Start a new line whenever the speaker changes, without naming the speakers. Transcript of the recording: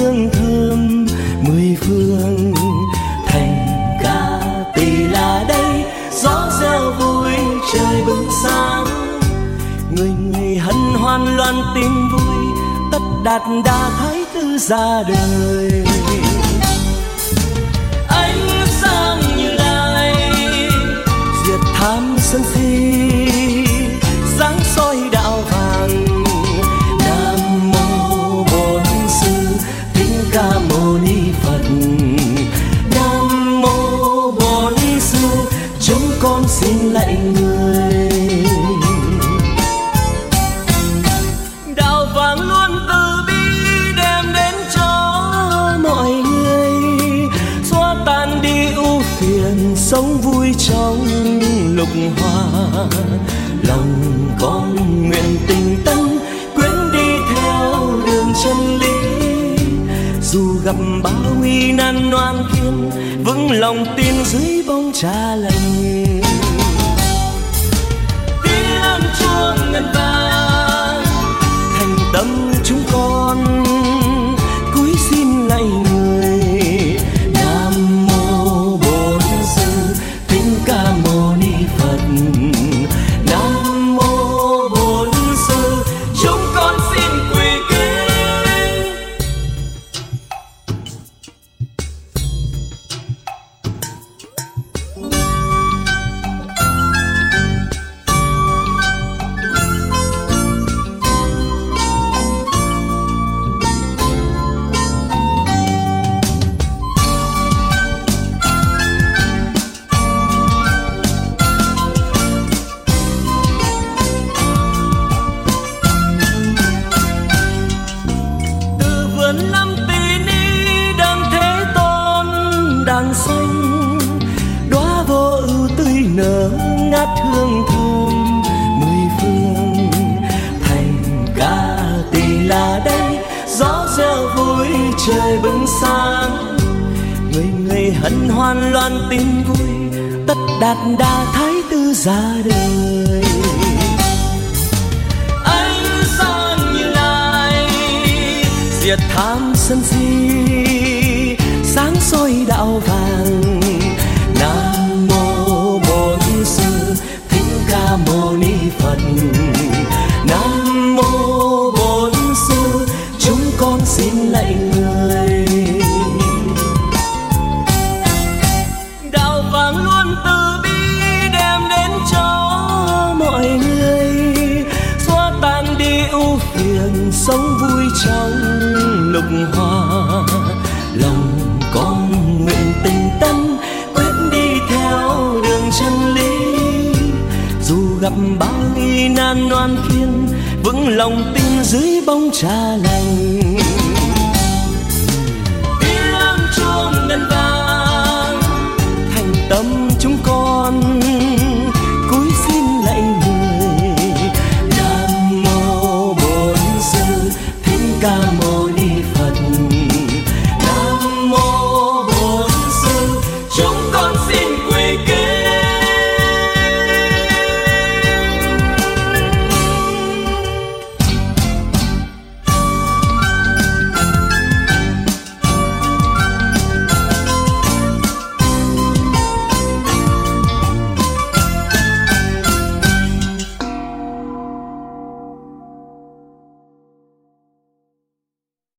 hương thơm mười phương. Thành ca tỳ là đây, gió reo vui trời bừng sáng. Người người hân hoan loan tin vui, tất đạt đa thái tử ra đời. Ánh sáng Như Lai diệt tham sân si, sáng soi đạo vàng. Nam mô Bổn Sư Thích Ca Mâu Ni Phật. Nam mô Bổn Sư, chúng con xin lạy người. Đạo vàng luôn từ bi đem đến cho mọi người, xóa tan đi ưu phiền, sống vui trong lục hòa. Lòng con nguyện tình tân, quyến đi theo đường chân lý. Dù gặp bao nguy nan oan khiên, vững lòng tin dưới bóng Cha Lành. Tiếng chuông ngân vang, thành tâm chúng con cúi xin lạy người. Nam mô Bổn Sư Thích Ca Mâu Ni Phật. Nam mô Bổn Sư, chúng con xin quỳ kính. Từ vườn Lâm Tỳ Ni đấng Thế Tôn đàn xanh, đóa vô ưu tươi nở ngát hương thơm mười phương. Thành ca tỳ là đây, gió reo vui trời bừng sáng. Người người hân hoan loan tin vui, tất đạt đa thái tử ra đời. Ánh sáng Như Lai diệt tham sân si, sáng soi đạo vàng. Nam mô Bổn Sư Thích Ca Mâu Ni Phật. Nam mô Bổn Sư, chúng con xin lạy người. Đạo vàng luôn từ bi đem đến cho mọi người, xóa tan đi ưu phiền, sống vui trong lục hòa. Lòng con nguyện tình tân, quyết đi theo đường chân lý. Dù gặp bao nghi nan oan khiên, vững lòng tin dưới bóng Cha Lành.